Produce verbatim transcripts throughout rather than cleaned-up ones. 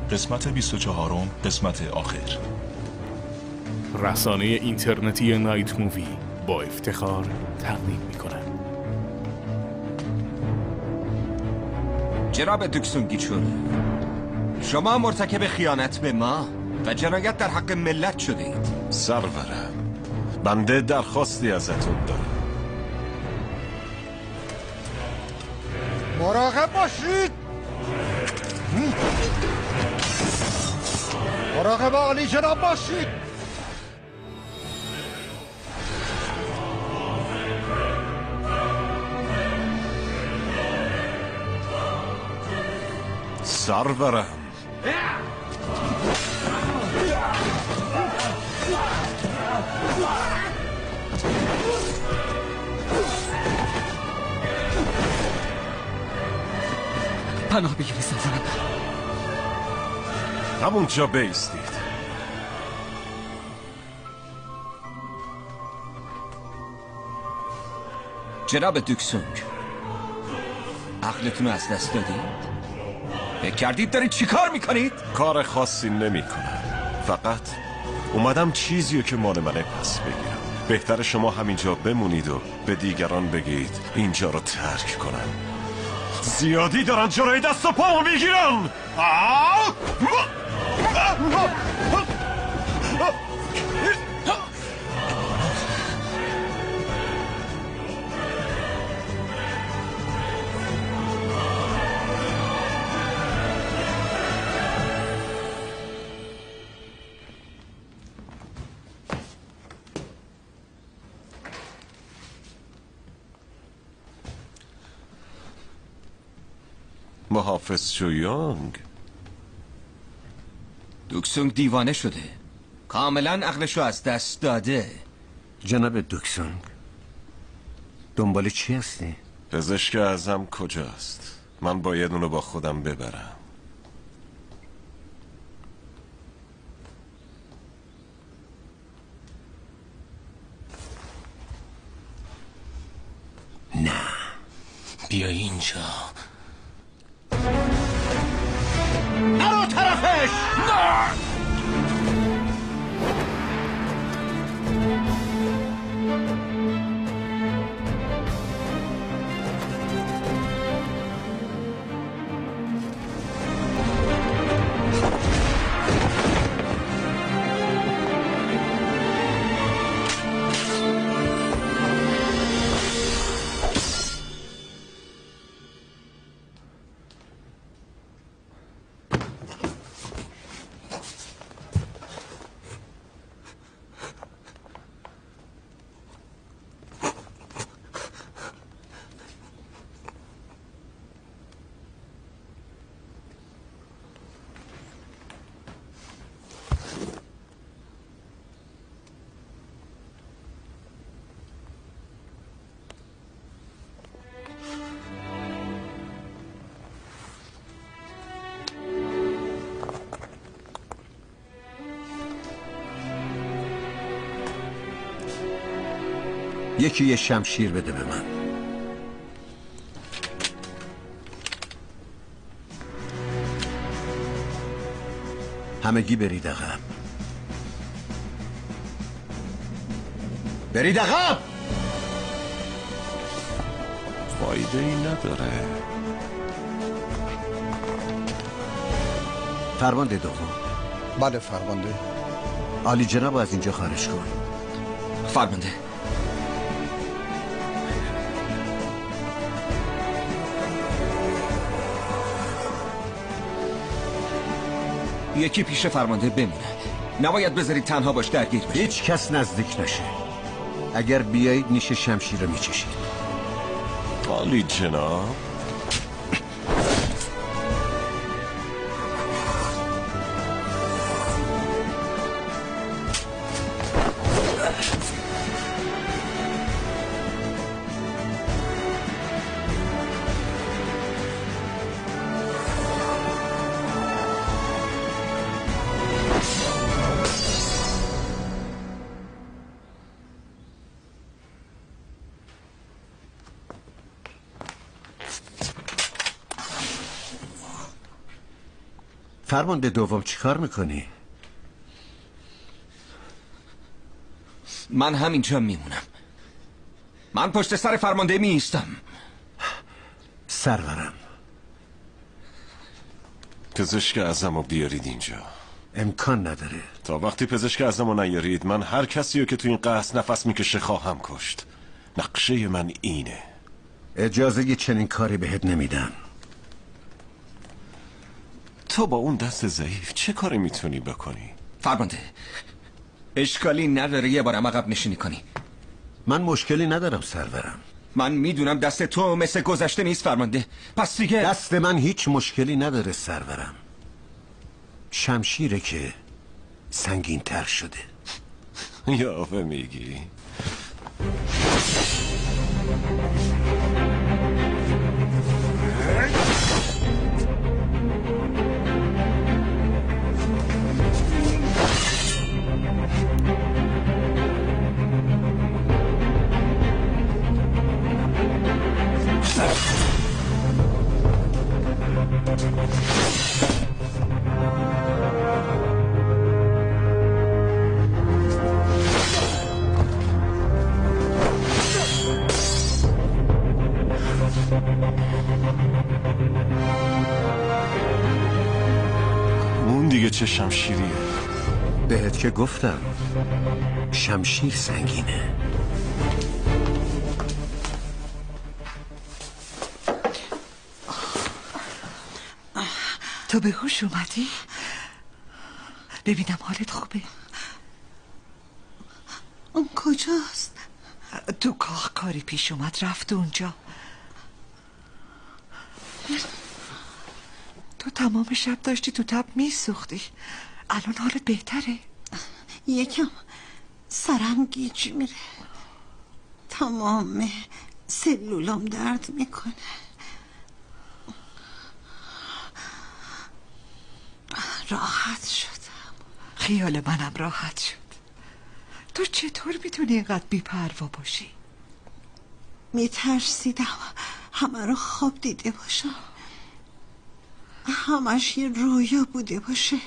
قسمت بیست و چهارم، قسمت آخر. رسانه اینترنتی نایت مووی با افتخار تقدیم می‌کند. جناب دکسون گیچون، شما مرتکب خیانت به ما و جنایت در حق ملت شدید. سرورم، بنده درخواستی ازتون دارم. مراقب باشید. مراقب عالی جناب باشید. سرورم، پناه بگیری سرورم. همونجا بیستید. جناب دکسونگ، عقلتون رو از دست دادید؟ فکر کردید دارید چی کار میکنید؟ کار خاصی نمی کنم، فقط اومدم چیزیو که مال منه پس بگیرم. بهتر شما همینجا بمونید و به دیگران بگید اینجا رو ترک کنن. زیادی دارن جلوی دست و پامو میگیرن. محافظ چویانگ، دکسونگ دیوانه شده، کاملا عقلشو از دست داده. جناب دکسونگ، دنبال چی هستی؟ پزشک اعظم کجاست؟ من باید اونو با خودم ببرم. نه، بیا اینجا. نرو طرفش. نه. یکی یه شمشیر بده به من. همگی برید عقب. برید عقب. فایده ای نداره. فرمانده دوم. بله فرمانده. عالی جناب از اینجا خارج کن. فرمانده. یکی پیش فرمانده بمونه. نباید بذارید تنها باش درگیر بشه. هیچ کس نزدیک نشه. اگر بیایید نیش شمشیر رو میچشید. عالی جناب. فرمانده دوم چی کار میکنی؟ من همینجا میمونم. من پشت سر فرمانده می ایستم. سرورم، پزشک اعظمو بیارید اینجا. امکان نداره. تا وقتی پزشک اعظمو نیارید من هر کسی رو که تو این قصد نفس میکشه خواهم کشت. نقشه من اینه. اجازه یه چنین کاری بهت نمیدم. تو با اون دست ضعیف چه کاری میتونی بکنی؟ فرمانده اشکالی نداره یه بارم عقب نشینی کنی. من مشکلی ندارم سرورم. من میدونم دست تو مثل گذشته نیست فرمانده. پس دیگه دست من هیچ مشکلی نداره سرورم. شمشیره که سنگین تر شده. یاوه میگی؟ اون دیگه چه شمشیریه؟ بهت که گفتم شمشیر سنگینه. تو به هوش اومدی؟ ببینم حالت خوبه؟ اون کجاست؟ تو کاخ کاری پیش اومد رفت اونجا. تو تمام شب داشتی تو تب میسوختی. الان حالت بهتره؟ یکم سرم گیج میره. تمام سلولام درد میکنه. راحت شدم. خیال منم راحت شد. تو چطور میتونی اینقدر بی‌پروا باشی؟ میترسیدم همه رو خواب دیده باشم، همش یه رویا بوده باشه.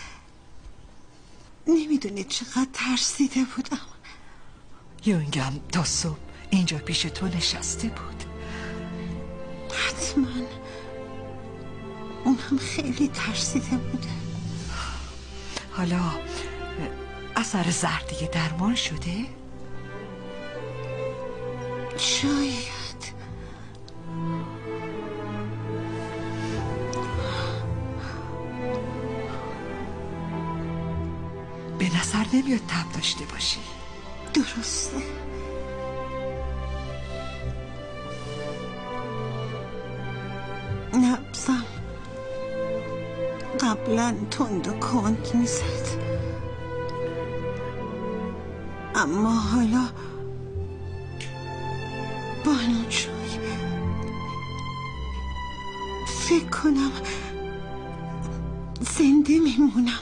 نمیدونی چقدر ترسیده بودم. یونگم تا صبح اینجا پیش تو نشسته بود. حتما اونم خیلی ترسیده بوده. حالا اثر زردی درمان شده؟ شاید. به نظر نمیاد تب داشته باشی. درسته. نبضم قبلا تند و کند میزد، اما حالا بانوجوی فکر کنم زنده میمونم.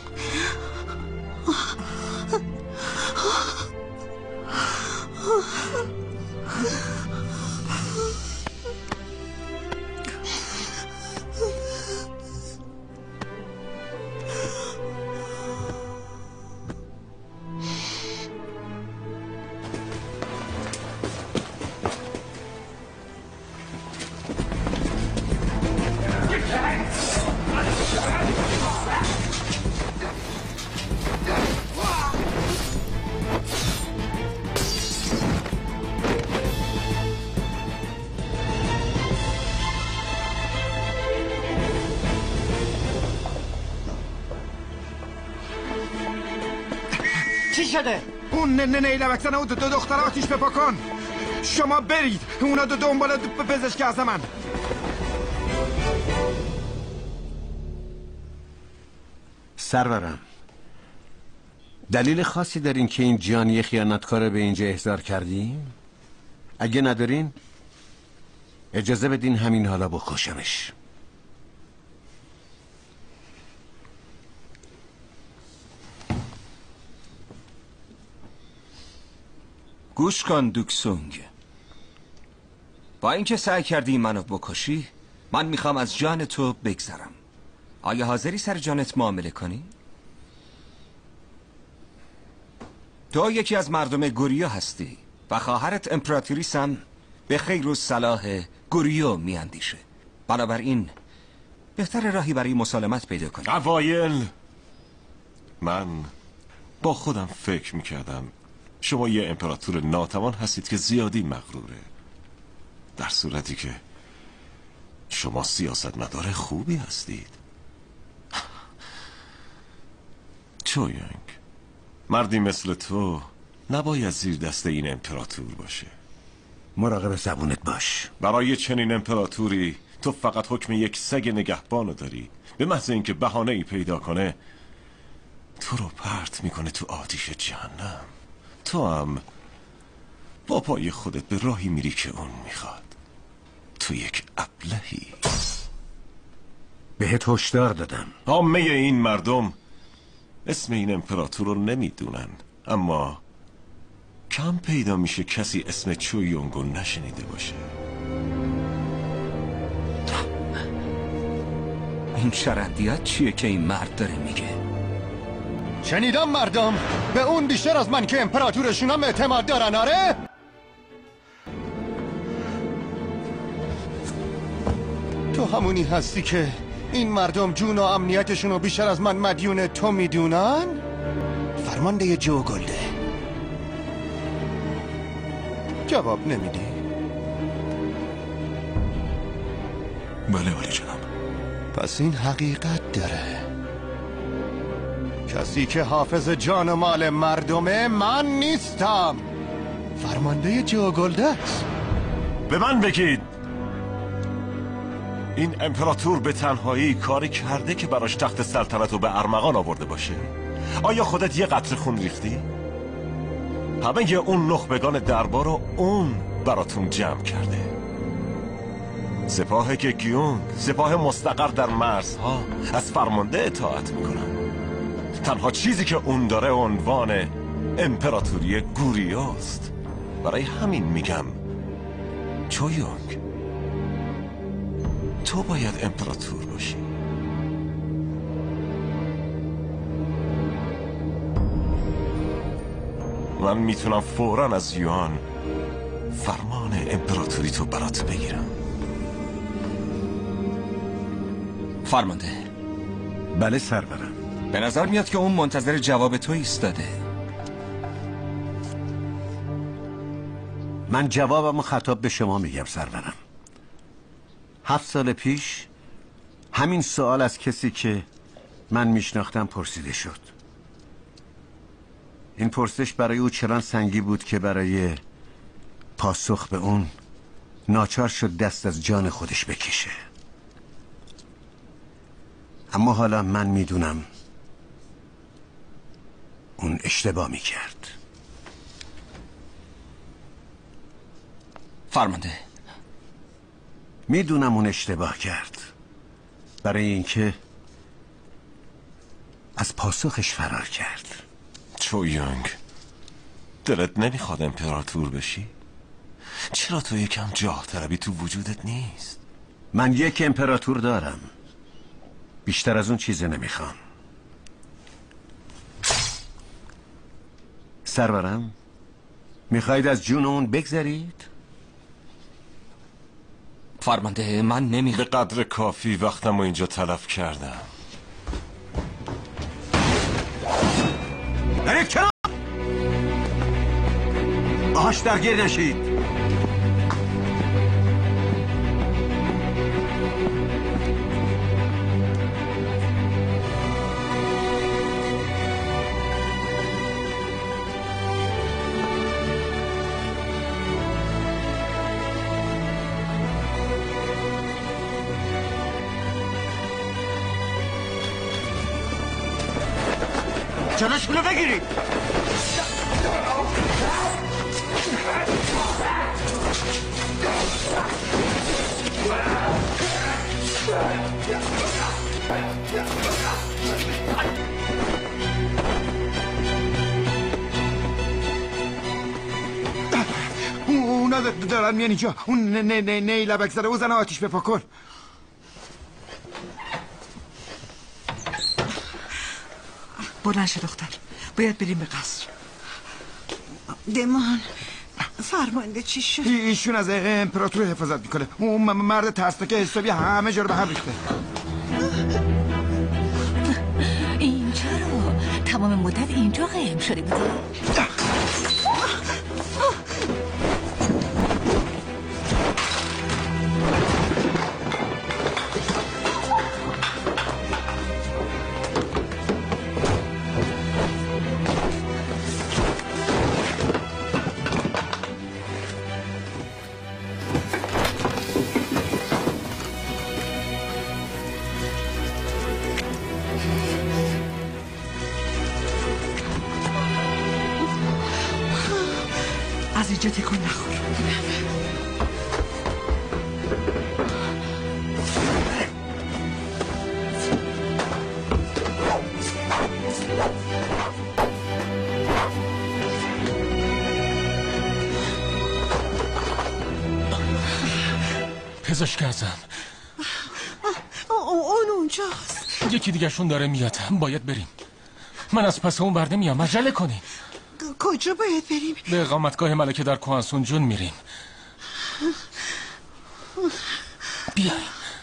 چی شده؟ اون نه نیلوکتن اون دو دختر آتیش بپا کن. شما برید اونا دو دنبال پزشک اعظمن. سرورم، دلیل خاصی دارین که این جانی خیانتکار به اینجا احضار کردیم؟ اگه ندارین اجازه بدین همین حالا بکشمش. گوش کن دوکسونگ، با اینکه سعی کردی منو بکشی، من میخوام از جان تو بگذرم. آیا حاضری سر جانت معامله کنی؟ تو یکی از مردم گوریو هستی و خواهرت امپراتوریس هم به خیر و صلاح گوریو میاندیشه. بنابراین بهتر راهی برای مسالمت پیدا کنی. اوایل من با خودم فکر میکردم شما یه امپراتور ناتوان هستید که زیادی مغروره، در صورتی که شما سیاستمدار خوبی هستید. چویانگ، مردی مثل تو نباید زیر دست این امپراتور باشه. مراقب زبونت باش. برای چنین امپراتوری تو فقط حکم یک سگ نگهبانو داری. به محض اینکه بهانه ای پیدا کنه تو رو پرت میکنه تو آتیش جهنم. تو هم با پای خودت به راهی میری که اون میخواد. تو یک ابلهی. بهت هشدار دادم. عامه این مردم اسم این امپراتور رو نمیدونن، اما کم پیدا میشه کسی اسم چویونگو نشنیده باشه. این شرندیات چیه که این مرد داره میگه؟ شنیدم مردم به اون بیشتر از من که امپراتورشون هم اعتماد دارن. آره؟ تو همونی هستی که این مردم جون و امنیتشون رو بیشتر از من مدیون تو میدونن؟ فرمانده جو گلده. جواب نمیدی؟ بله ولی جناب. پس این حقیقت داره. کسی که حافظ جان و مال مردمه من نیستم. فرمانده جو گلده است. به من بگید این امپراتور به تنهایی کاری کرده که براش تخت سلطنت رو به ارمغان آورده باشه؟ آیا خودت یه قطره خون ریختی؟ همه یه اون نخبگان دربار رو اون براتون جمع کرده. سپاه گگیون، سپاه مستقر در مرزها، از فرمانده اطاعت میکنن. تنها چیزی که اون داره عنوان امپراتوری گوریوست. برای همین میگم چویونگ، تو باید امپراتور باشی. من میتونم فوراً از یوان فرمان امپراتوری تو برات بگیرم. فرمانده. بله سرورم. به نظر میاد که اون منتظر جواب تو ایستاده. من جوابمو خطاب به شما میگم سرورم. هفت سال پیش همین سوال از کسی که من میشناختم پرسیده شد. این پرسش برای او چنان سنگی بود که برای پاسخ به اون ناچار شد دست از جان خودش بکشه. اما حالا من میدونم اون اشتباه میکرد. فرمانده. میدونم اون اشتباه کرد برای اینکه از پاسخش فرار کرد. چویونگ، دلت نمیخواد امپراتور بشی؟ چرا تو یکم جاه طلبی تو وجودت نیست؟ من یک امپراتور دارم، بیشتر از اون چیزی نمیخوام. سرورم، میخواید از جون اون بگذرید؟ فرمانده من نمی به قدر کافی وقتم رو اینجا تلف کردم. برید کنار! باهاش درگیر نشید. جلوشونو بگیرید. اونا دارن میان اینجا. اون نه نه نه لبک زده. او زن آتیش بپا کن. بلند شو دختر، باید بریم به قصر. دمان فرمانده چی شد؟ ایشون از امپراتور حفاظت میکنه. اون مرد ترسناک حسابی همه جا رو به هم ریخته. این چرا؟ تمام مدت اینجا قایم شده بودی؟ از اینجا تکون نخور. پزشک اعظم، اون اونجاست. یکی دیگه شون داره میاد، باید بریم. من از پس اون برده میام، عجله کنیم. کجا باید بریم؟ به اقامتگاه ملکه در کوهنسون جون میریم. بیا.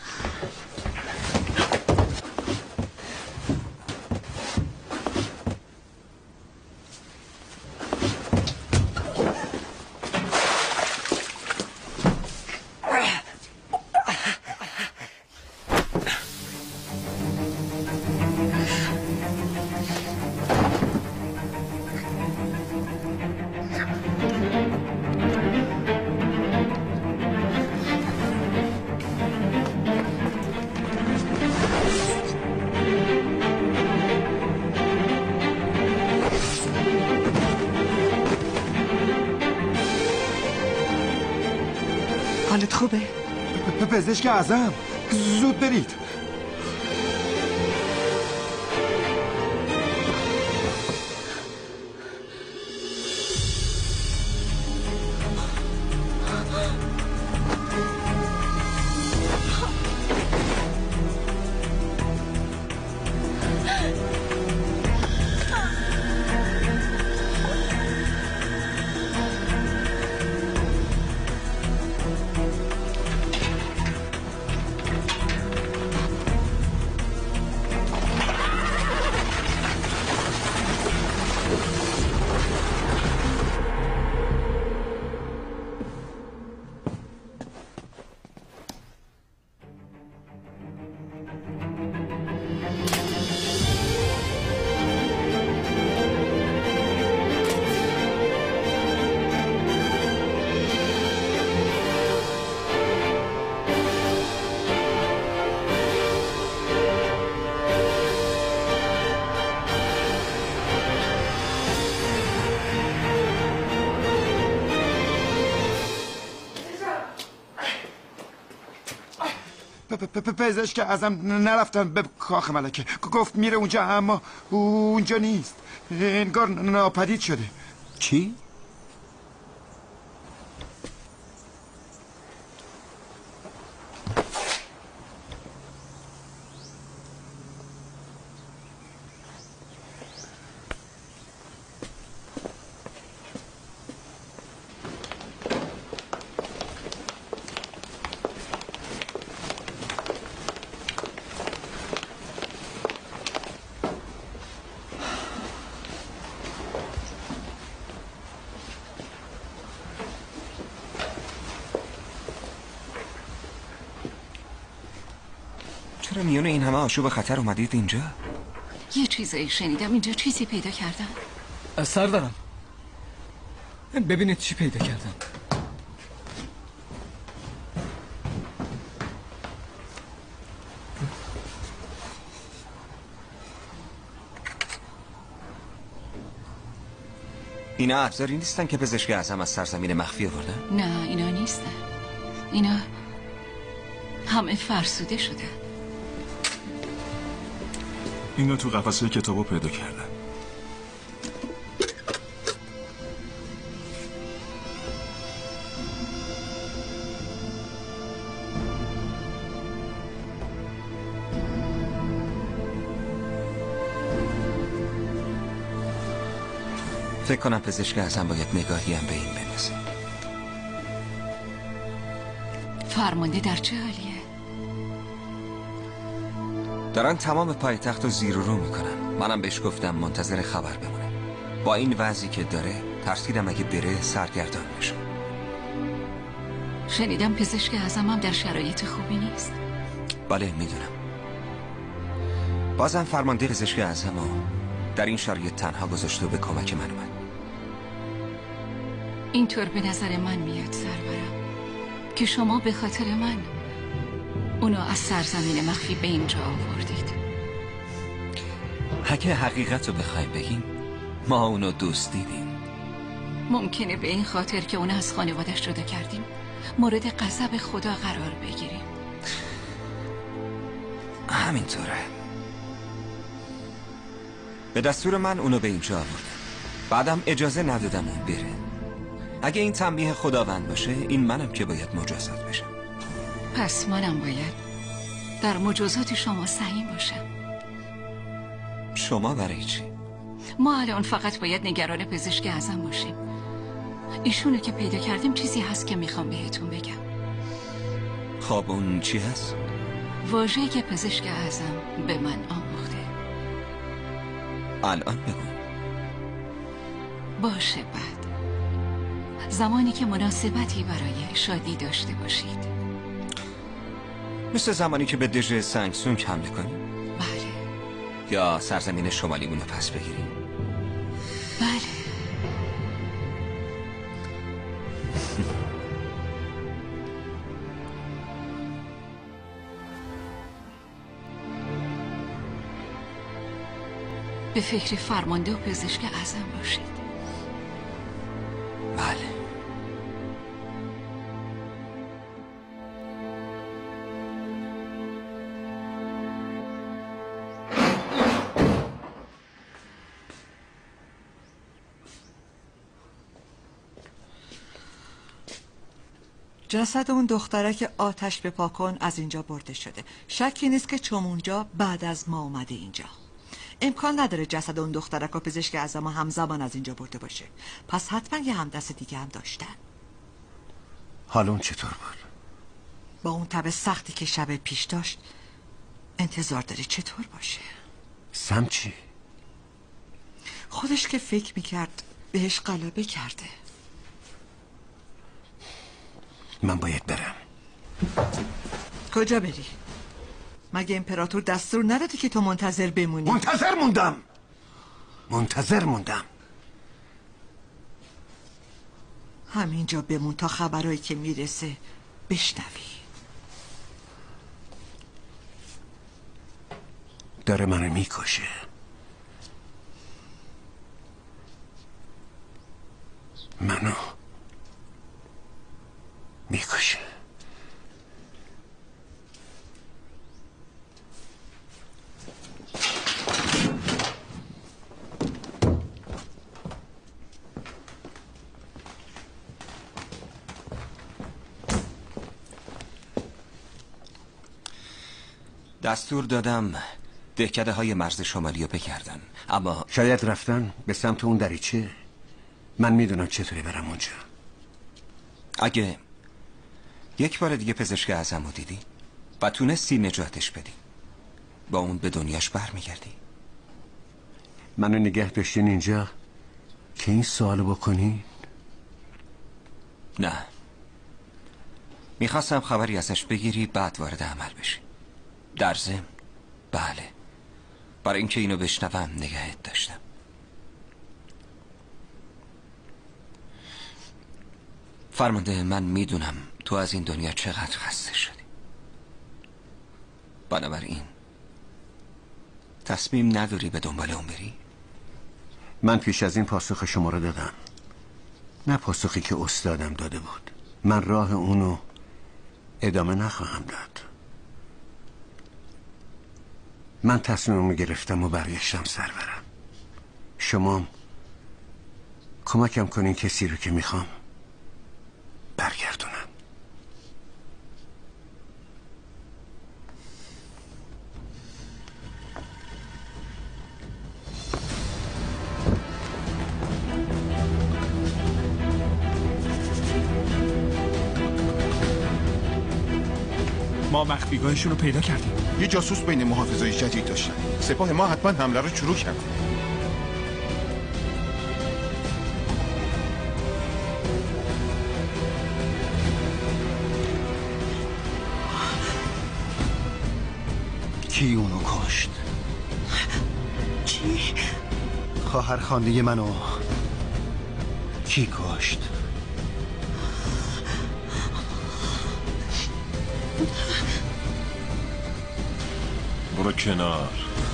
حالت خوبه؟ پزشک اعظم، زود برید. پزشک اعظم نرفتن به کاخ ملکه، گفت میره اونجا اما اونجا نیست، انگار ناپدید شده. چی؟ چرا میون این همه آشوب خطر اومدید اینجا؟ یه چیزایی شنیدم، اینجا چیزی پیدا کردن. سردارم، ببینید چی پیدا کردم. اینا ابزاری نیستن که پزشک اعظم از سرزمین مخفی آوردن؟ نه اینا نیستن، اینا همه فرسوده شده. اینا تو قفسه کتابو پیدا کردن. فکر کنم پزشک اعظم باید نگاهی هم به این بندازه. فرمانده در چه حالیه؟ دارن تمام پایتخت رو زیر و رو میکنن. منم بهش گفتم منتظر خبر بمونه. با این وضعی که داره ترسیدم اگه بره سرگردان بشه. شنیدم پزشک اعظم هم در شرایط خوبی نیست. بله میدونم. بازم فرمانده پزشک اعظم رو در این شرایط تنها گذاشته و به کمک من اومد. اینطور به نظر من میاد سرورم که شما به خاطر من اونو از سرزمین مخفی به اینجا آوردید. اگه حقیقت رو بخوایم بگیم ما اونو دوست دیدیم. ممکنه به این خاطر که اونو از خانوادش جدا کردیم مورد غضب خدا قرار بگیریم. همینطوره. به دستور من اونو به اینجا آوردم. بعدم اجازه ندادم اون بره. اگه این تنبیه خداوند باشه این منم که باید مجازات بشم. پس منم باید در مجازات شما سهیم باشم. شما برای چی؟ ما الان فقط باید نگران پزشک اعظم باشیم. ایشونو که پیدا کردیم چیزی هست که میخوام بهتون بگم. خب اون چی هست؟ واژه‌ای که پزشک اعظم به من آموخته. الان بگو. باشه بعد زمانی که مناسبتی برای شادی داشته باشید. مثل زمانی که به دژ سنگسونگ حمله کنیم؟ بله. یا سرزمین شمالیمونو پس بگیریم؟ بله. به فکر فرمانده و پزشک اعظم باشید. بله. جسد اون دخترک آتش به پاکن از اینجا برده شده. شکی نیست که چمونجا بعد از ما اومده اینجا. امکان نداره جسد اون دخترک و پزشک اعظم همزمان از اینجا برده باشه. پس حتما یه همدست دیگه هم داشتن. حالا اون چطور بود؟ با اون تب سختی که شب پیش داشت انتظار داری چطور باشه؟ سم چی؟ خودش که فکر میکرد بهش غلبه کرده. من باید برم. کجا بری؟ مگه امپراتور دستور نداده که تو منتظر بمونی؟ منتظر موندم منتظر موندم همینجا بمون تا خبرایی که میرسه بشنوی. داره منو میکشه. منو میکشه. دستور دادم دهکده های مرز شمالی رو بگردن، اما شاید رفتن به سمت اون دریچه. من میدونم چطوری برم اونجا. اگه یک بار دیگه پزشک اعظم رو دیدی و تونستی نجاتش بدی با اون به دنیاش برمیگردی؟ منو نگه داشتین اینجا که این سوالو بکنی؟ نه، میخواستم خبری ازش بگیری بعد وارد عمل بشی. در ضمن بله، برای اینکه اینو بشنوم نگهت داشتم. فرمانده، من میدونم تو از این دنیا چقدر خسته شدی. بنابراین تصمیم نداری به دنبال اون بری؟ من پیش از این پاسخ شما رو دادم، نه پاسخی که استادم داده بود. من راه اونو ادامه نخواهم داد. من تصمیمم گرفتم و برگشتم سرورم. شما کمکم کنین کسی رو که میخوام برگردونم. ما مخفیگاهشون رو پیدا کردیم. یه جاسوس بین محافظای جدید داشتن. سپاه ما حتما حمله رو شروع کرد. کی اونو کشت؟ چی؟ خواهر خانده منو کی کشت؟ برو کنار.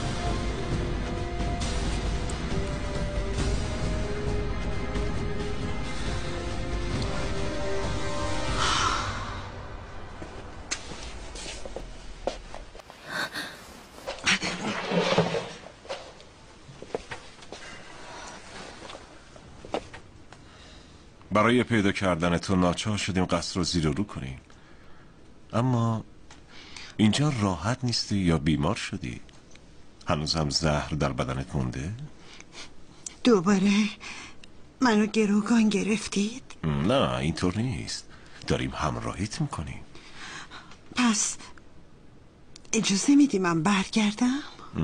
برای پیدا کردن تو ناچار شدیم قصر رو زیر و رو کنیم. اما اینجا راحت نیستی یا بیمار شدی؟ هنوز هم زهر در بدنت مونده؟ دوباره منو گروگان گرفتید؟ نه اینطور نیست. داریم همراهیت میکنیم. پس اجازه میدی من برگردم؟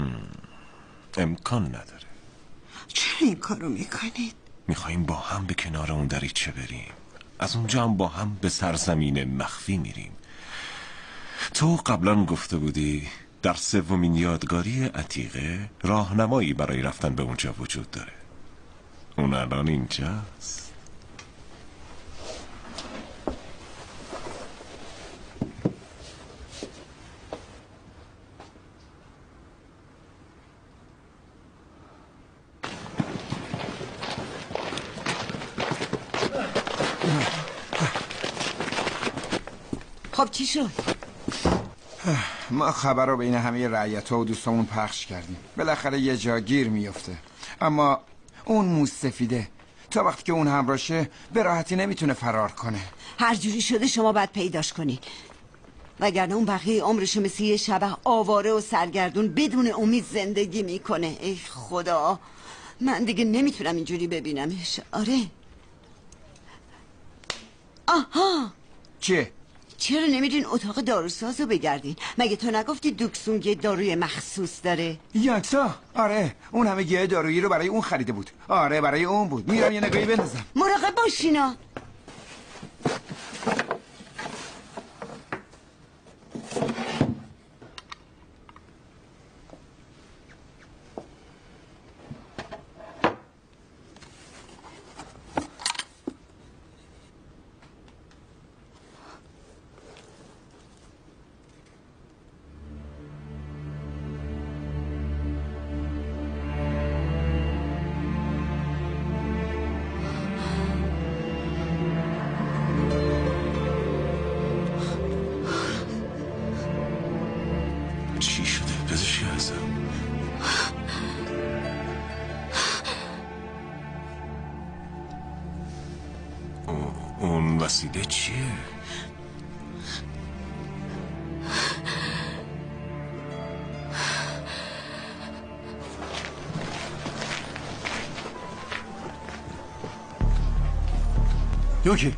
امکان نداره. چرا این کارو میکنید؟ میخواییم با هم به کنار اون دریچه بریم. از اونجا هم با هم به سرزمین مخفی میریم. تو قبلا گفته بودی در سومین یادگاری عتیقه راهنمایی برای رفتن به اونجا وجود داره. اون الان اینجاست. خب چی شد؟ ما خبر رو بین همه رعیت‌ها و دوستامون پخش کردیم. بالاخره یه جا گیر میفته. اما اون موس سفیده تا وقتی که اون همراشه به راحتی نمیتونه فرار کنه. هر جوری شده شما باید پیداش کنی، وگرنه اون بقیه عمرش مثل یه شبح آواره و سرگردون بدون امید زندگی میکنه. ای خدا، من دیگه نمیتونم اینجوری ببینمش. آره. آها، چیه؟ چرا نمیدین اتاق داروساز رو بگردین؟ مگه تو نگفتی دوکسون یه داروی مخصوص داره؟ یکتا؟ آره، اون همه گیاه دارویی رو برای اون خریده بود. آره برای اون بود. میرم یه نگاهی بندازم. مراقب باشینا. چی شده؟ پزشکی هستم. اون وسیله چیه؟ یوکی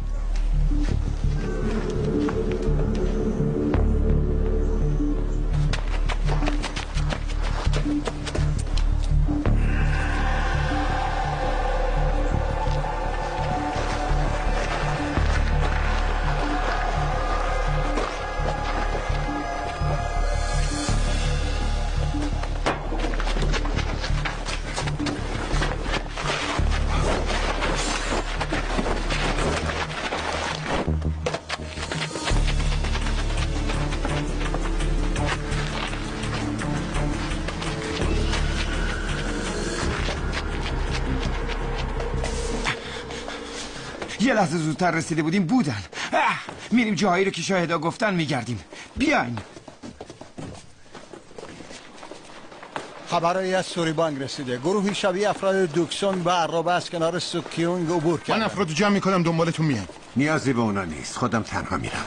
یه لحظه زودتر رسیده بودیم بودن. اه، میریم جاهایی رو که شاهدا گفتن میگردیم. بیاین. خبرایی از سوریبانگ رسیده. گروهی شبیه افراد دوکسون به عرابه از کنار سوکیونگ عبور کردن. من افراد جمع میکنم دنبالتون میان. نیازی به اونا نیست، خودم تنها میرم.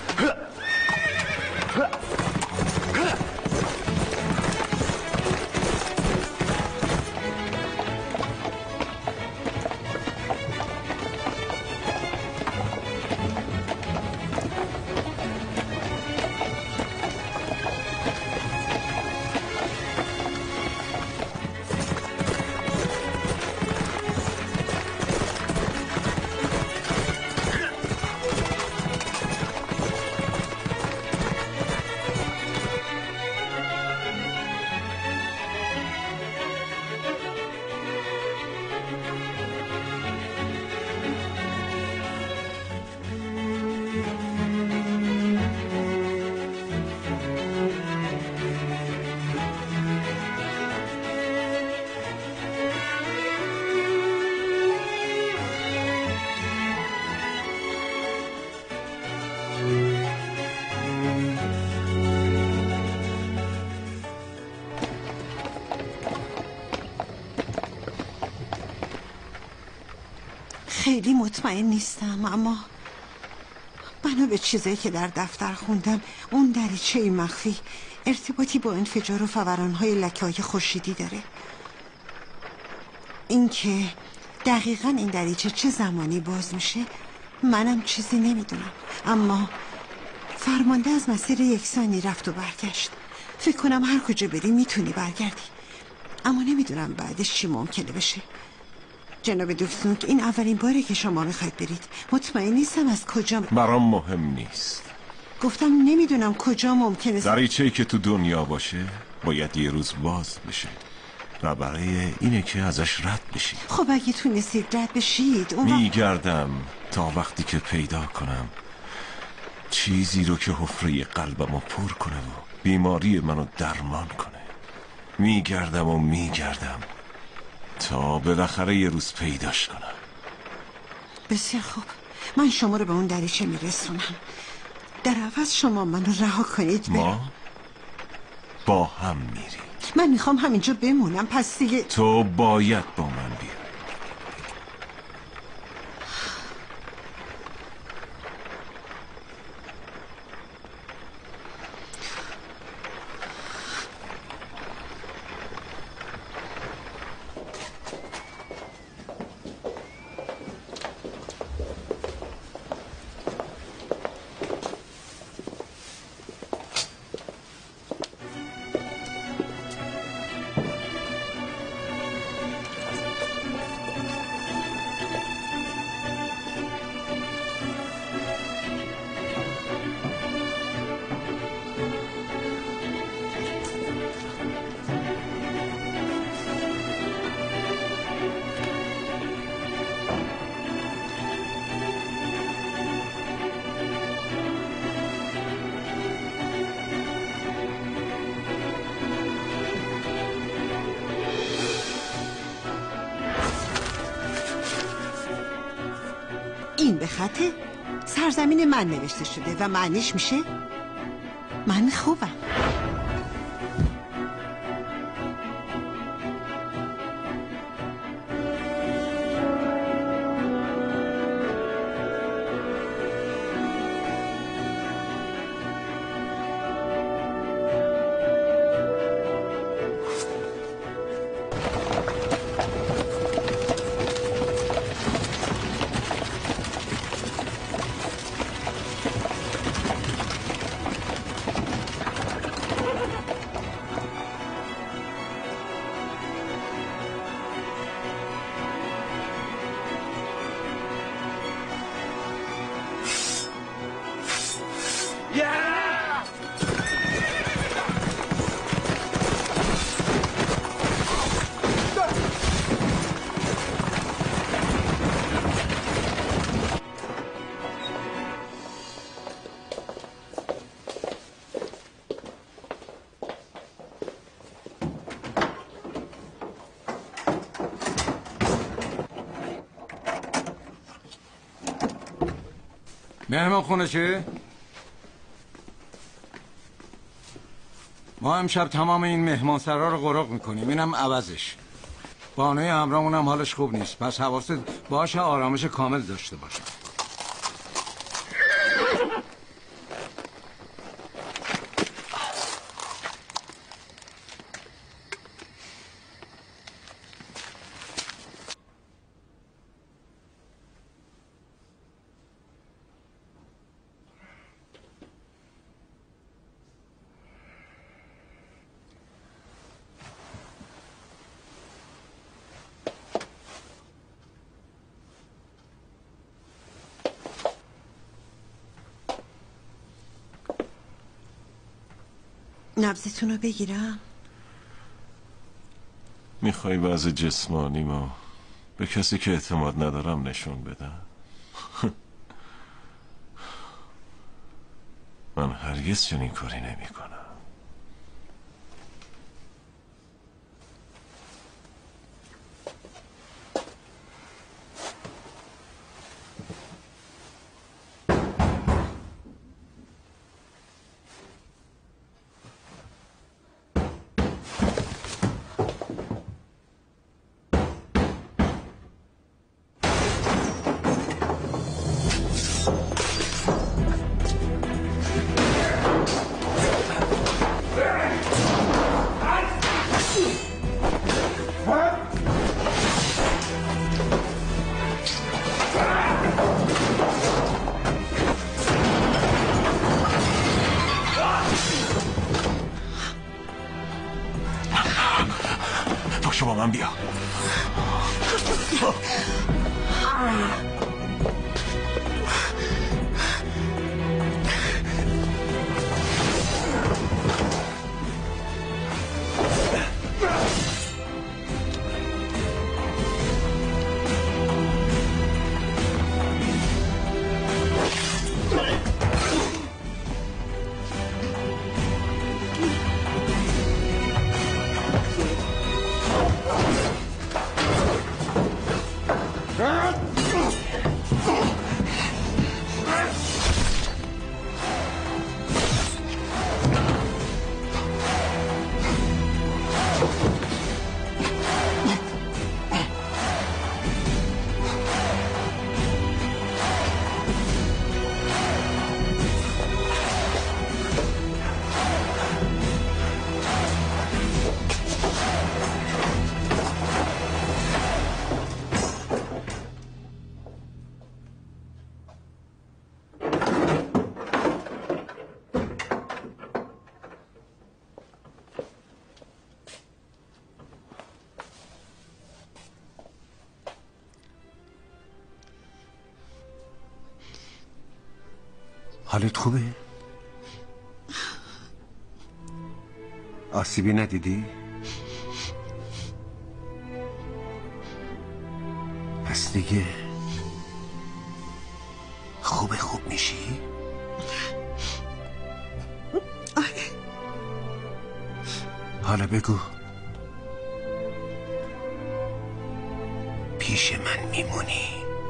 خیلی مطمئن نیستم، اما بنا به چیزایی که در دفتر خوندم اون دریچه مخفی ارتباطی با انفجار و فوران‌های لکه‌های خورشیدی داره. اینکه دقیقاً این دریچه چه زمانی باز میشه منم چیزی نمیدونم، اما فرمانده از مسیر یکسانی رفت و برگشت. فکر کنم هر کجا بری میتونی برگردی، اما نمیدونم بعدش چی ممکنه بشه. جناب دوفسونک، این اولین باره که شما میخواید برید. مطمئن نیستم از کجا. برام مهم نیست. گفتم نمیدونم کجا ممکنه. دریچه‌ای که تو دنیا باشه باید یه روز باز بشه و برای اینه که ازش رد بشید. خب اگه تونستید رد بشید اون وقت... میگردم تا وقتی که پیدا کنم چیزی رو که حفره قلبمو پر کنه و بیماری منو درمان کنه. میگردم و میگردم تا بالاخره یه روز پیداش کنم. بسیار خوب، من شما رو به اون دریچه میرسونم. در عوض شما منو رها کنید. ما با هم میریم. من میخوام همینجا بمونم، پس دیگه تو باید با من بیای. این به خط سرزمین من نوشته شده و معنیش میشه من خوبم. مهمان خونه چه؟ ما امشب تمام این مهمان سرا رو غرق میکنیم، اینم عوضش. بانوی همراهمون هم حالش خوب نیست، پس حواست باشه آرامش کامل داشته باشه. نبضتون رو بگیرم؟ میخوای وضع جسمانیمو به کسی که اعتماد ندارم نشون بدم؟ من هرگز چنین کاری نمی کنم. پاشو با من بیا. حالت خوبه؟ آسیبی ندیدی؟ پس دیگه خوب خوب میشی؟ حالا بگو پیش من میمونی؟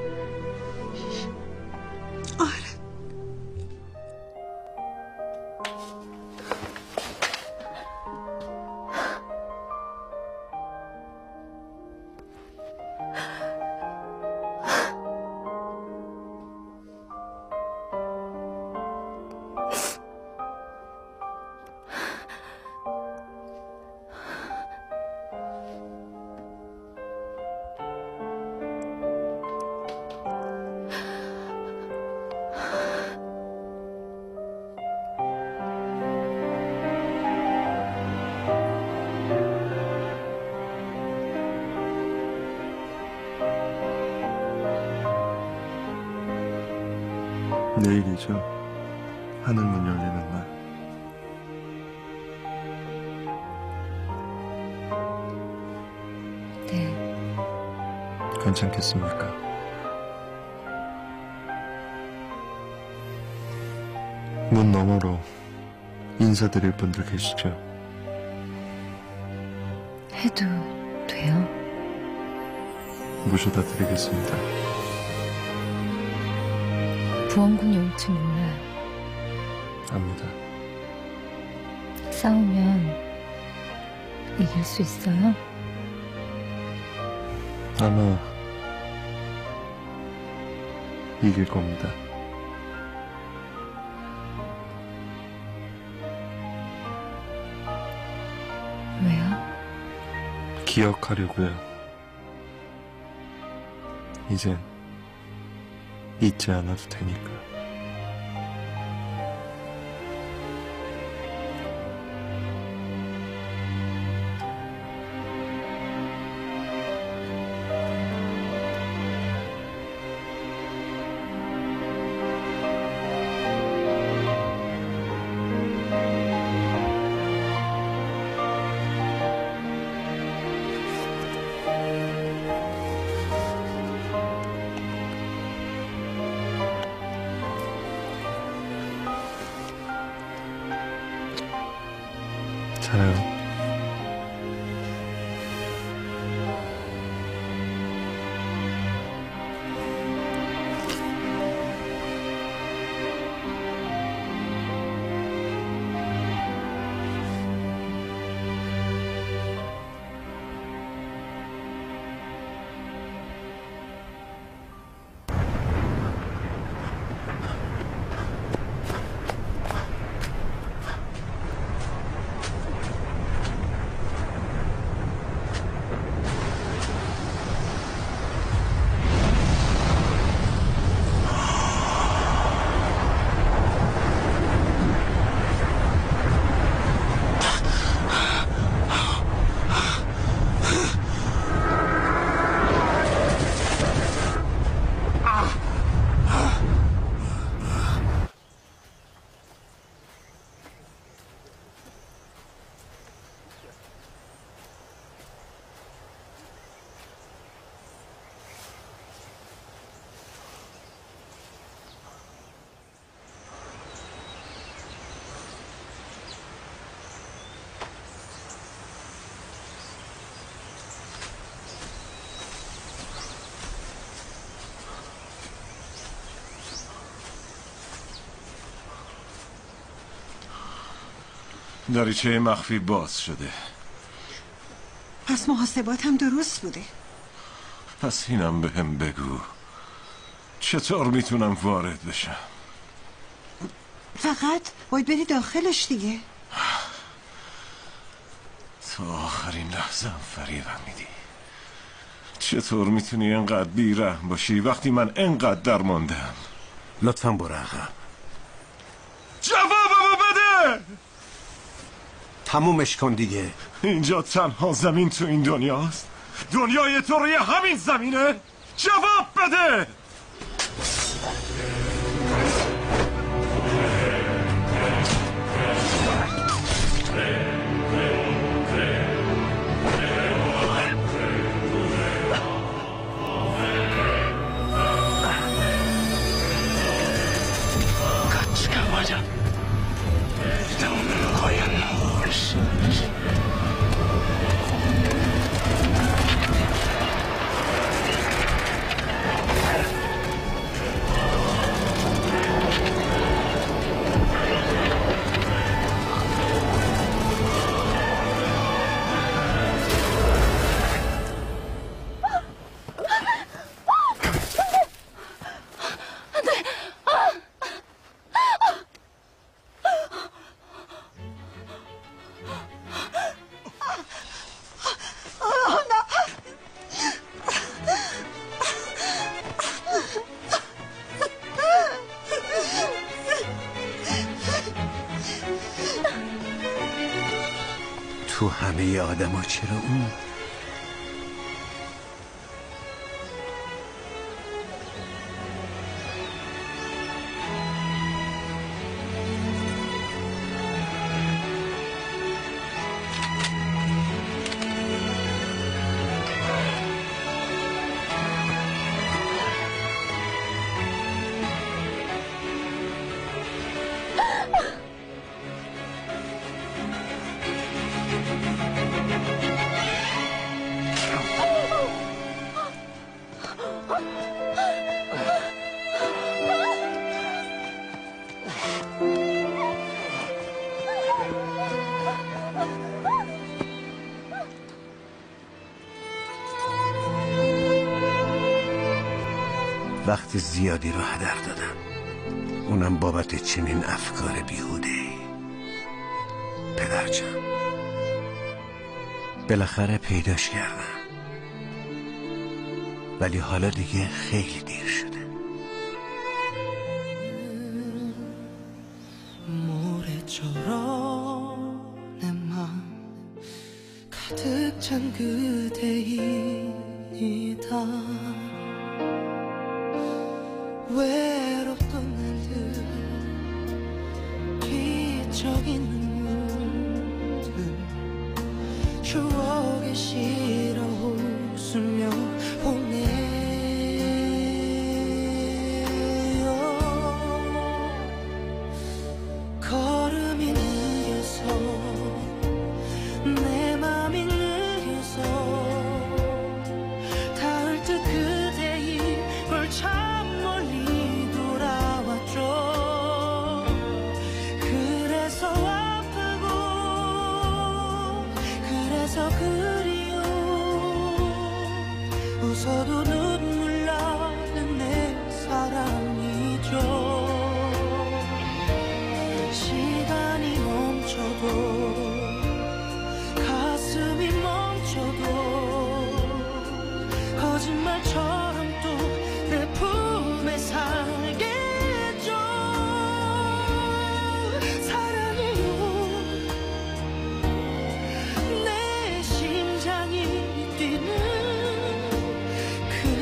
내일이죠. 하늘문 열리는 날. 네. 괜찮겠습니까? 문 너머로 인사드릴 분들 계시죠? 해도 돼요? 모셔다 드리겠습니다. 부원군이 올지 몰라요. 압니다. 싸우면 이길 수 있어요? 아마 이길 겁니다. 왜요? 기억하려고요. 이젠 잊지 않아도 되니까. 자요. دریچه مخفی باز شده. پس محاسبات هم درست بوده. پس اینم به هم بگو چطور میتونم وارد بشم؟ فقط باید بری داخلش دیگه. تا آخرین لحظه هم فریبم میدی. چطور میتونی انقدر بیرحم باشی وقتی من انقدر درماندم؟ لطفاً برو عقب. جوابمو بده! تمومش کن دیگه. اینجا تنها زمین تو این دنیاست؟ دنیای تو روی همین زمینه؟ جواب بده! تو همه آدم ها چرا اون؟ وقت زیادی رو هدر دادم، اونم بابت چنین افکار بیهوده. پدرجان بالاخره پیداش کردم، ولی حالا دیگه خیلی دیر شده. 모래처럼 내 맘 가득 찬 그대이다. 외롭던 날들 뒤척인 눈물들 추억에 실어 웃으며 보내요. 걸음이 느려서 내 맘이 느려서 닿을 듯 그대의 걸참 멀리 돌아왔죠. 그래서 아프고 그래서 그리워 웃어도 눈물 나는 내 사랑이죠. 시간이 멈춰도 가슴이 멈춰도 거짓말처럼 또 내 품에 살겠죠. 사랑해요. 내 심장이 뛰는 그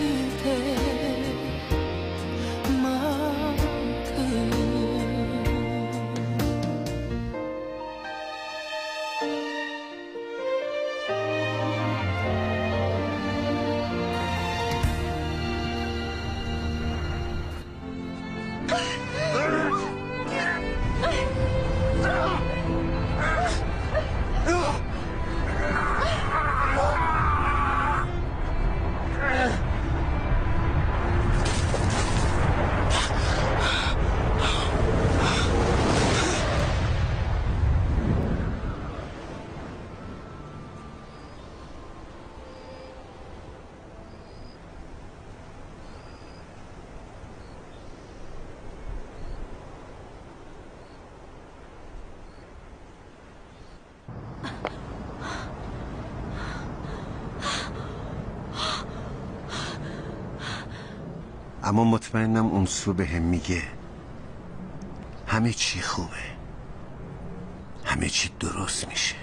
اما مطمئنم اون سو به هم میگه همه چی خوبه، همه چی درست میشه.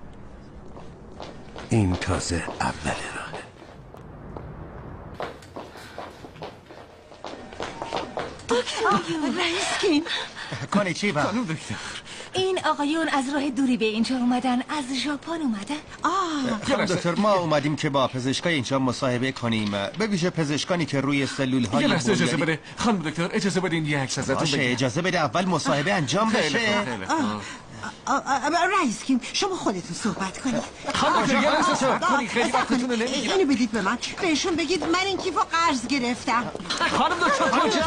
این تازه اول راهه. رئیس کیم؟ کنی چی با؟ خانم دکتر این آقایون از راه دوری به اینجا اومدن، از ژاپن اومدن. آه خانم دکتر ما اومدیم که با پزشکای اینجا مصاحبه کنیم، به ویژه پزشکانی که روی سلول های یه لحظه اجازه بده خانم دکتر، اجازه بدین یه عکس ازتون باشه بگیرم. اجازه بده اول مصاحبه انجام خیلی بشه. خوب، خیلی خوب. رئیس کیم شما خودتون صحبت کنید. خانم دکتر یه لحظه صحبت کنید، خیلی وقتتون رو نمیگیرم. اینو بدید به من، بهشون بگید من این کیفو قرض گرفتم. خانم دکتر کجا؟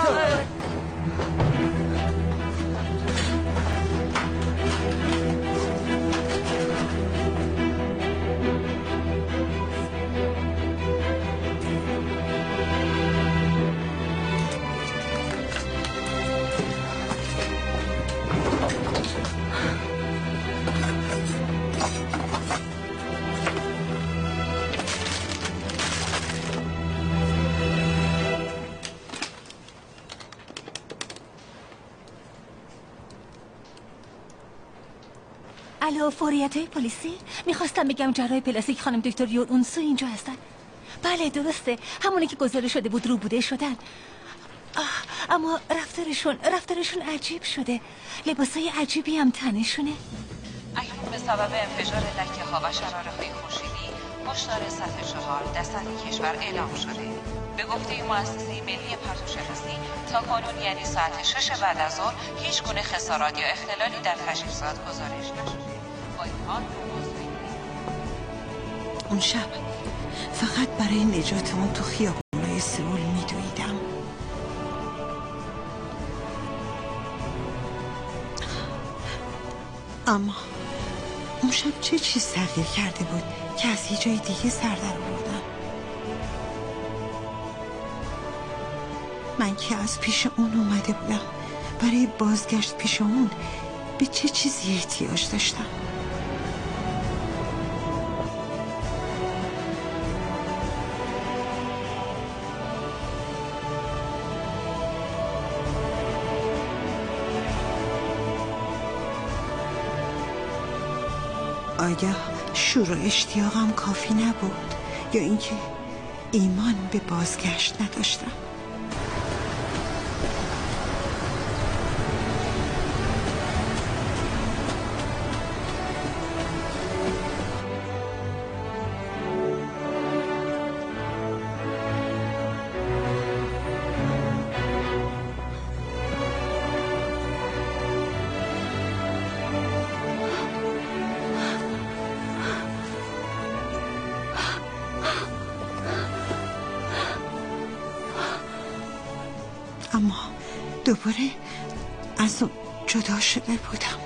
الو، فوریت های پلیسی؟ میخواستم بگم جراح پلاستیک خانم دکتر یون اونسو اینجا هستن. بله درسته، همونی که گزارش شده بود رو بوده شدن. آه، اما رفتارشون رفتارشون عجیب شده، لباسای عجیبی هم تنشونه. اکنون به سبب انفجار لکه ها و شراره های خورشیدی هشدار سطح چهار در سطح کشور اعلام شده. به گفته مؤسسه ملی پرتوشناسی تا کنون یعنی ساعت شش بعد از ظهر هیچ گونه خسارات یا اختلالی در تجهیزات گزارش نشده. با این حال اون شب فقط برای نجاتمون تو خیابونای سئول میدویدم. اما اون شب چه چیز تغییر کرده بود که از یه جای دیگه سر در آوردن. من که از پیش اون اومده بودم، برای بازگشت پیش اون به چه چیزی احتیاج داشتم؟ آیا شور و اشتیاقم کافی نبود یا اینکه ایمان به بازگشت نداشتم؟ اما دوباره از اون جدا شده بودم.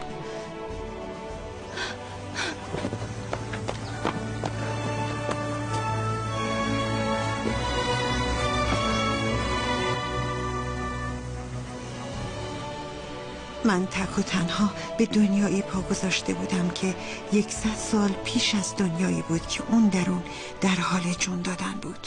من تک و تنها به دنیایی پا گذاشته بودم که یکصد سال پیش از دنیایی بود که اون درون در حال جون دادن بود.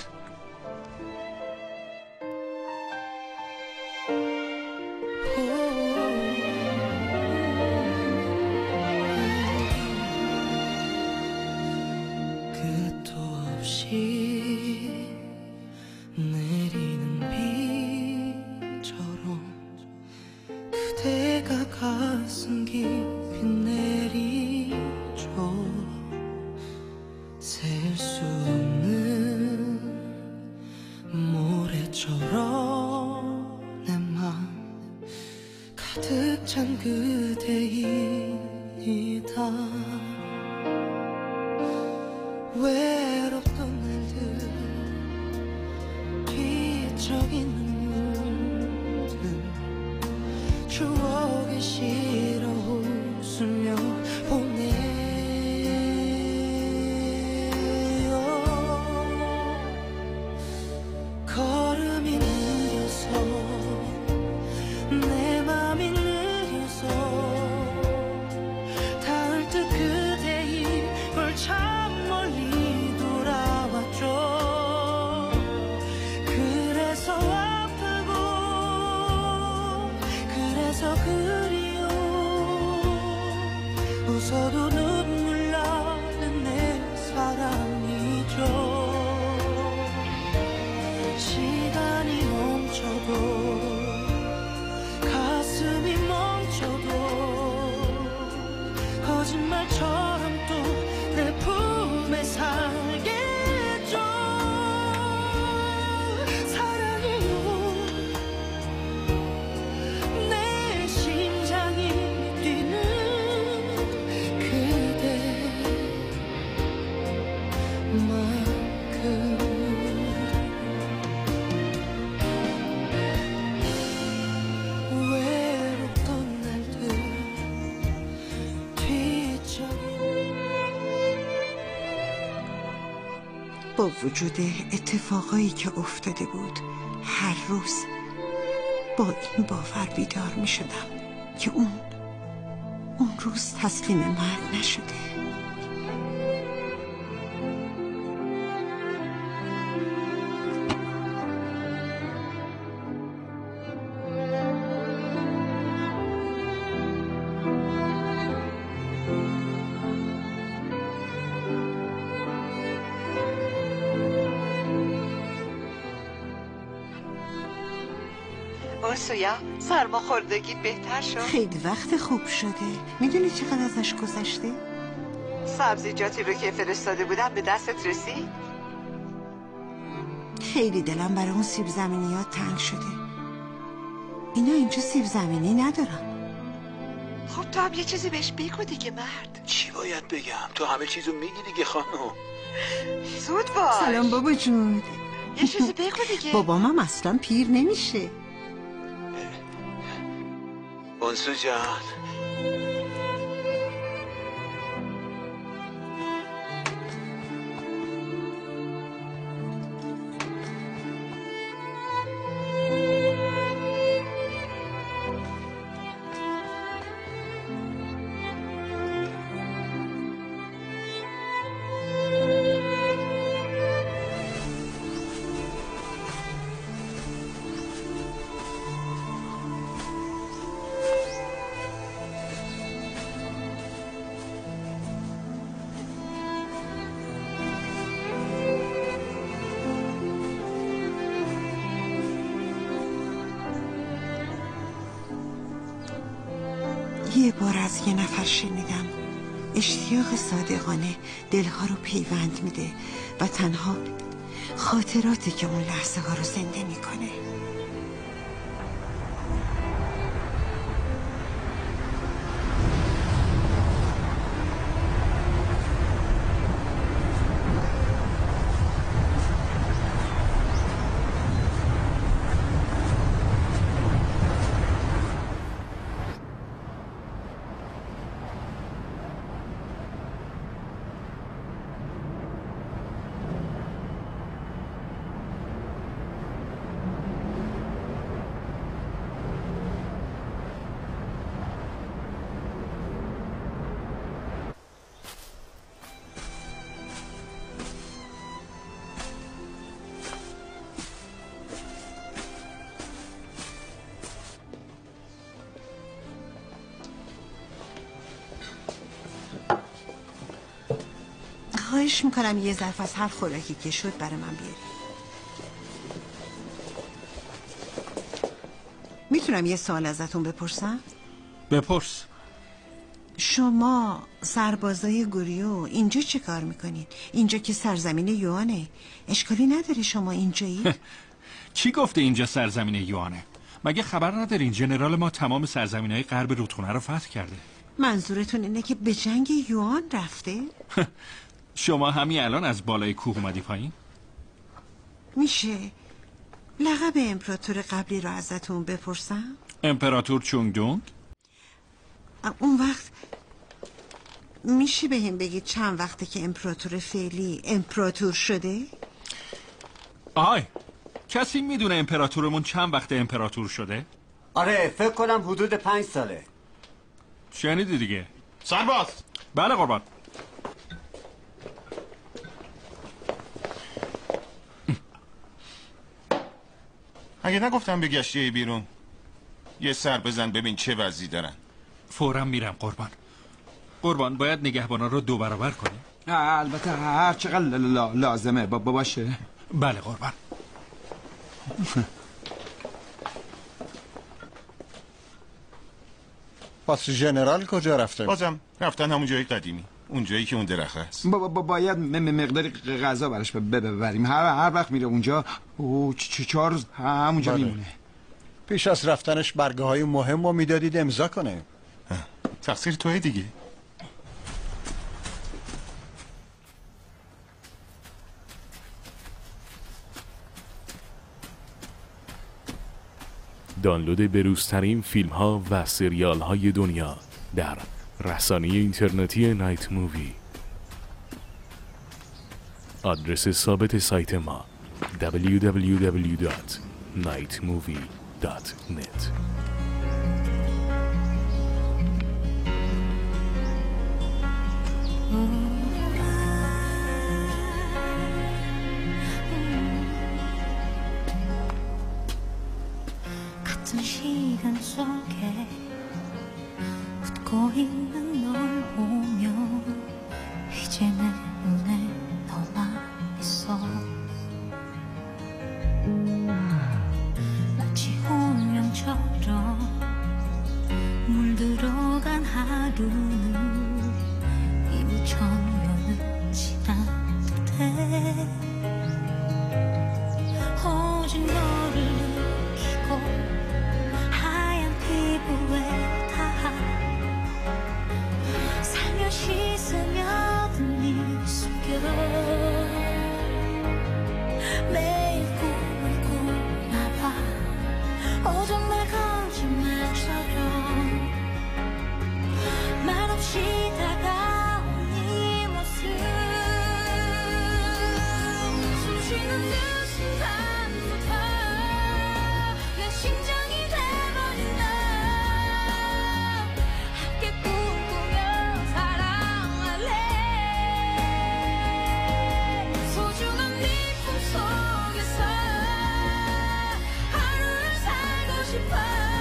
가슴 깊이 내리죠. 셀 수 없는 모래처럼 내 맘 가득 찬 그대이다. 외롭던 날들 뒤척인 눈물들 추억에 실어 웃으며 보내요. 걸음이 느려서 내 맘이 느려서 닿을 듯 그대의 걸참 멀리 돌아왔죠. 그래서 아픈 서도 눈물 나는 내 사랑이죠. 시간이 멈춰도 가슴이 멈춰도 거짓말처럼 또 내 품에 살겠죠. 사랑해요. 내 심장이 뛰는 그대만큼. 외롭던 날들 뒤척이 با وجود اتفاقایی که افتاده بود هر روز با این باور بیدار می شدم که اون اون روز تسلیم مرگ نشده. سویا سرماخوردگی بهتر شد؟ خیلی وقت خوب شده. میدونی چقدر ازش گذشته؟ سبزیجاتی رو که فرستاده بودم به دستت رسید؟ خیلی دلم برای اون سیب زمینیات تنگ شده. اینا اینجا سیب زمینی ندارن. خب تو هم یه چیزی بهش بگو دیگه مرد. چی باید بگم؟ تو همه چیزو میگی دیگه خانم. زود باش. سلام بابا جون. یه چیزی بگو دیگه. بابام هم اصلا پیر نمیشه. انسو جان یه بار از یه نفر شنیدم اشتیاق صادقانه دلها رو پیوند میده و تنها خاطراتی که اون لحظه ها رو زنده میکنه. خواهش میکنم یه ظرف از هر خوراکی که شد برای من بیاری. میتونم یه سوال ازتون بپرسم؟ بپرس. شما سربازای گوریو اینجا چه کار میکنین؟ اینجا که سرزمین یوانه. اشکالی نداره شما اینجایی؟ چی گفته اینجا سرزمین یوانه؟ مگه خبر ندارین ژنرال ما تمام سرزمین‌های غرب رودخونه رو فتح کرده؟ منظورتون اینه که به جنگ یوان رفته؟ شما همین الان از بالای کوه اومدی پایین؟ میشه لقب امپراتور قبلی رو ازتون بپرسم؟ امپراتور چونگ دونگ؟ اون وقت میشه به هم بگید چند وقته که امپراتور فعلی امپراتور شده؟ آی کسی میدونه امپراتورمون چند وقته امپراتور شده؟ آره فکر کنم حدود پنج ساله. شنیدی دیگه. سرباز. بله قربان. اگه نگفتم بگشتی بیرون یه سر بزن ببین چه وضعی دارن. فورا میرم قربان. قربان باید نگهبانا رو دو برابر کنی؟ البته هر چقدر لا- لازمه با باشه. بله قربان. پس ژنرال کجا رفته؟ بازم رفتن همون جای قدیمی، اون جایی که اون درخت است. با با باید م- م- مقداری غذا براش ب- ببریم. هر هر وقت میره اونجا او چ- چهار روز همونجا بله. میمونه. پیش از رفتنش برگه های مهم رو میدادید امضا کنه. تقصیر توه دیگه. دانلود بروزترین فیلم ها و سریال های دنیا در رسانه اینترنتی نایت مووی. آدرس ثابت سایت ما دبلیو دبلیو دبلیو دات نایت مووی دات نت. 같은 시간 속에 웃고 있는 널 보며 이제 내 눈에 너만 있어. 마치 운명처럼 물들어간 하루는 이미 천년은 지났는데 오직 너를 느끼고 하얀 피부에 닿아 살며시 스며든 이 숨결 매일 꿈을 꾸나봐 오직 날 거짓말처럼 말없이 다가온 이 모습 숨쉬는 그 순간부터 내 심장이 돼버린 나 함께 꿈꾸며 사랑할래. 소중한 네 품속에서 하루를 살고 싶어.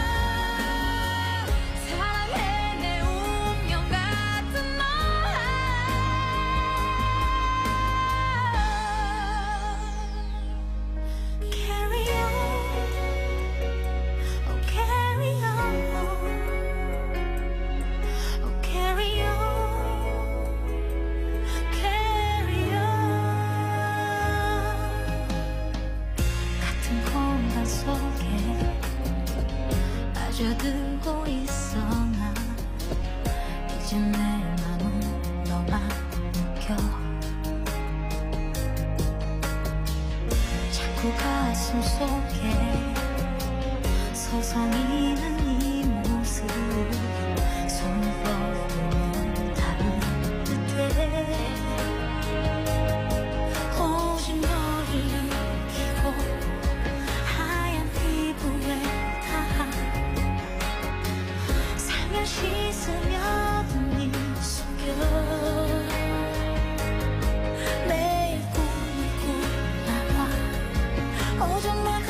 사랑해 내 운명 같은 너. Carry on, oh carry on, oh carry on, carry on. 같은 공간 속에 빠져들고 있어 나. 이제 내 맘은 너만 느껴. 자꾸 가슴 속에 서성이는 이 모습 손을 뻗으면 닿을 듯해. 오직 너를 느끼고 하얀 피부에 닿아 살며시 스며든 이 숨결 매일 꿈을 꾸나봐 오직 날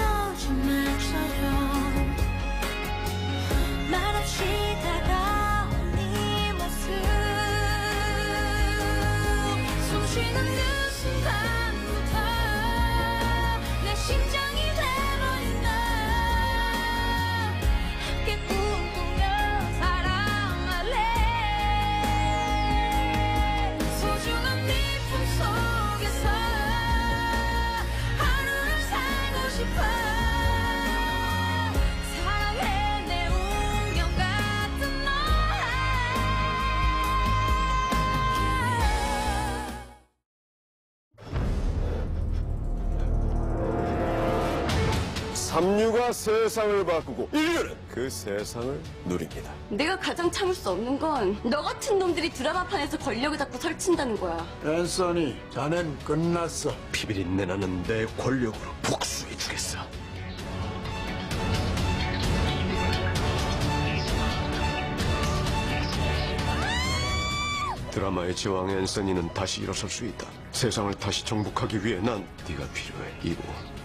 거짓말처럼 말없이 다가온 이 모습 숨쉬는 그 순간부터 내 심장이 돼버린 나 함께 꿈꾸며 사랑할래. 소중한 네 품속에서 하루를 살고 싶어. 사랑해 내 운명 같은 너. 삼류가 세상을 바꾸고 인류는 그 세상을 누립니다. 내가 가장 참을 수 없는 건 너 같은 놈들이 드라마판에서 권력을 잡고 설친다는 거야. 앤서니, 자넨 끝났어. 피비린내 나는 내 권력으로 복수해주겠어. 드라마의 제왕 앤서니는 다시 일어설 수 있다. 세상을 다시 정복하기 위해 난 네가 필요해, 이보.